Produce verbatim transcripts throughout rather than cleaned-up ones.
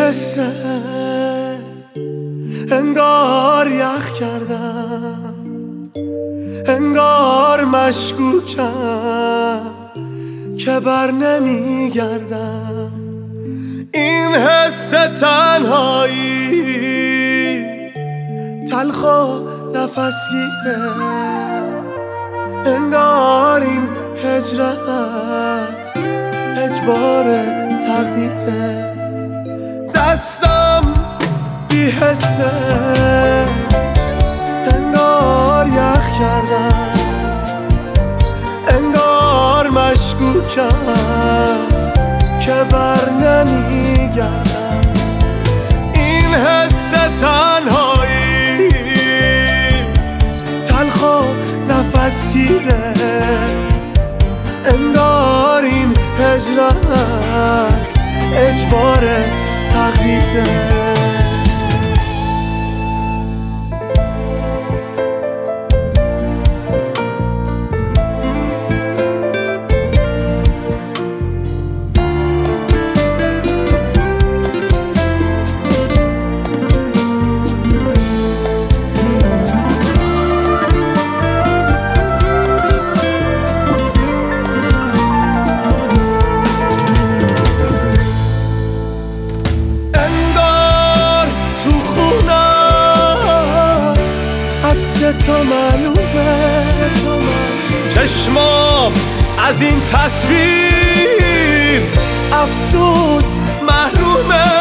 حسه انگار یخ کردم، انگار مشکوکم که بر نمیگردم. این حس تنهایی تلخ و نفسگیره، انگار این هجرت اجبار تقدیره. دستم بی حسه انگار یخ کردم، انگار مشکوکم که بر نمیگردم. این حس تنهایی تلخ و نفسگیره، انگار این هجرت اجبار تقدیره. تو معلومه چشمام از این تصویر افسوس محرومه.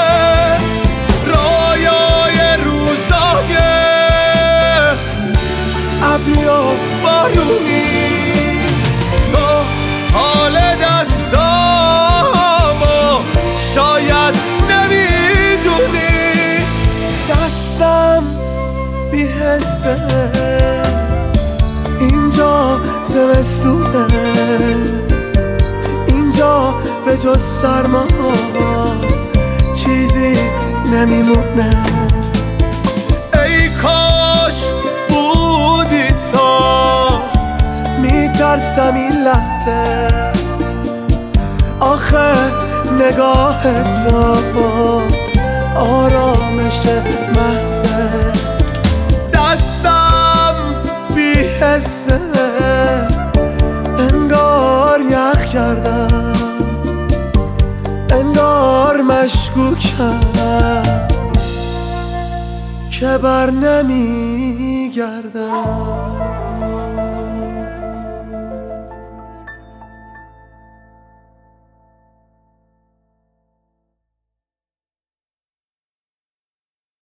رایای روزای ابری و بارونی، تو حال دستامو شاید نمیدونی. دستم بی حسه اینجا زمستونه، اینجا به جز سرما چیزی نمیمونه. ای کاش بودی تو، میترسم این لحظه آخه نگاه تو آرامش محضه. دستم بی حسه انگار یخ کردم، انگار مشکوکم که بر نمیگردم.